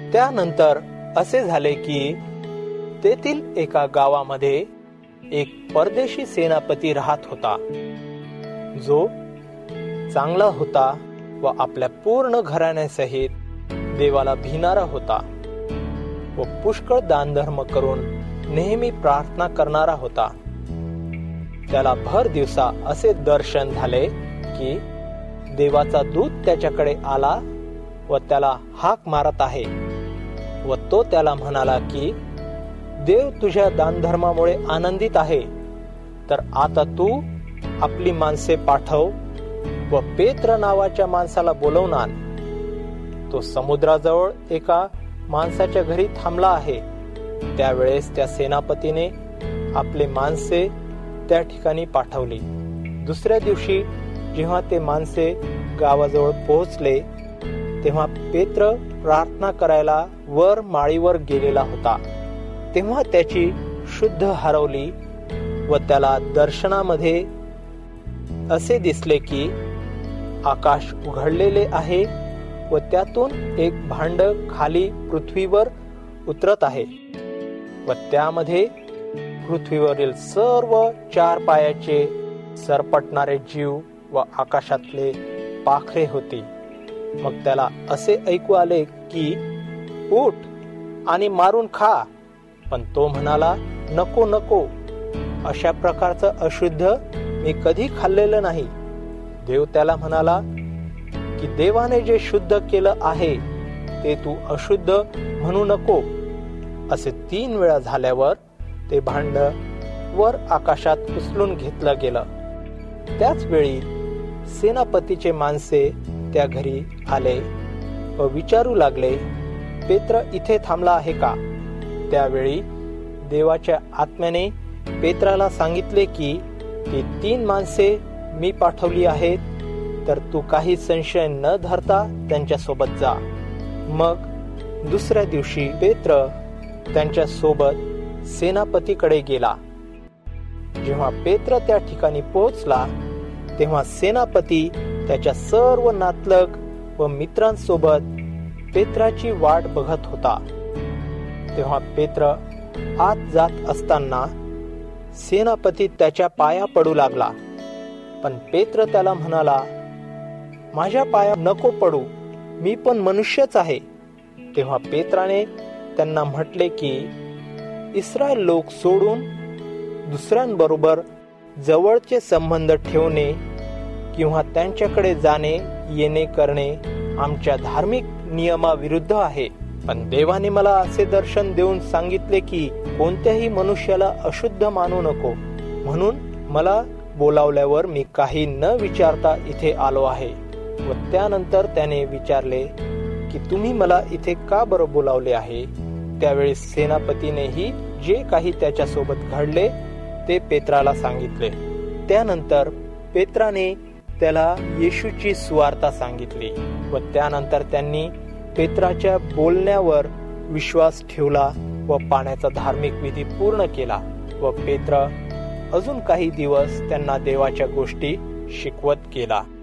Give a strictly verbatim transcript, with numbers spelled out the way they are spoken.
त्यानंतर असे झाले की तेथील एका गावामध्ये एक परदेशी सेनापती राहत होता, जो चांगला होता व आपल्या पूर्ण घराण्यासहित देवाला भिणारा होता व पुष्कळ दानधर्म करून नेहमी प्रार्थना करणारा होता. त्याला भर दिवसा असे दर्शन झाले की देवाचा दूत त्याच्याकडे आला व त्याला हाक मारत आहे व तो त्याला म्हणाला की देव तुझ्या दानधर्मामुळे आनंदित आहे, तर आता तू आपली माणसे पाठव व पेत्र नावाच्या माणसाला बोलवून आण. तो समुद्राजवळ एका माणसाच्या घरी थांबला आहे. त्यावेळेस त्या सेनापतीने आपले माणसे त्या ठिकाणी पाठवली. दुसऱ्या दिवशी जेव्हा ते माणसे गावाजवळ पोहोचले तेव्हा पेत्र प्रार्थना करायला वर माळीवर गेलेला होता. तेव्हा त्याची शुद्ध हरवली व त्याला दर्शनामध्ये असे दिसले की आकाश उघडलेले आहे व त्यातून एक भांड खाली पृथ्वीवर उतरत आहे व त्यामध्ये पृथ्वीवरील सर्व चार पायाचे सरपटणारे जीव व आकाशातले पाखरे होती. मग त्याला असे ऐकू आले की उठ आणि मारून खा. पण तो म्हणाला, नको नको, अशा प्रकारचं अशुद्ध मी कधी खाल्लेलं नाही. देव त्याला म्हणाला की देवाने जे शुद्ध केलं आहे ते तू अशुद्ध म्हणू नको. असे तीन वेळा झाल्यावर ते भांड वर आकाशात उचलून घेतलं गेलं. त्याच वेळी सेनापतीचे माणसे त्या घरी आले व विचारू लागले, पेत्र इथे थांबला आहे का? त्यावेळी देवाच्या आत्म्याने पेत्राला सांगितले की ती तीन माणसे मी पाठवली आहेत, तर तू काही संशय न धरता त्यांच्या सोबत जा. मग दुसऱ्या दिवशी पेत्र त्यांच्या सोबत सेनापतीकडे गेला. जेव्हा पेत्र त्या ठिकाणी पोहोचला तेव्हा सेनापती त्याच्या सर्व नातलग व मित्रांसोबत पेत्राची वाट बघत होता. तेव्हा पेत्र आत जात असताना सेनापती त्याच्या पाया पडू लागला. पण पेत्र त्याला म्हणाला, माझ्या पाया नको पडू, मी पण मनुष्यच आहे. तेव्हा पेत्राने त्यांना म्हटले की इस्रायल लोक सोडून दुसऱ्यांबरोबर जवळचे संबंध ठेवणे किंवा त्यांच्याकडे जाणे येणे करणे आमच्या धार्मिक नियमाविरुद्ध आहे. पण देवाने मला असे दर्शन देऊन सांगितले की कोणत्याही मनुष्याला अशुद्ध मानू नको. म्हणून मला बोलावल्यावर मी काही न विचारता इथे आलो आहे. व त्यानंतर त्याने विचारले की तुम्ही मला इथे का बरं बोलावले आहे? त्यावेळी सेनापतीनेही जे काही त्याच्या सोबत घडले ते पेत्राला सांगितले. त्यानंतर पेत्राने त्याला येशूची सुवार्ता सांगितली व त्यानंतर त्यांनी पेत्राच्या बोलण्यावर विश्वास ठेवला व पाण्याचा धार्मिक विधी पूर्ण केला. व पेत्र अजून काही दिवस त्यांना देवाच्या गोष्टी शिकवत गेला.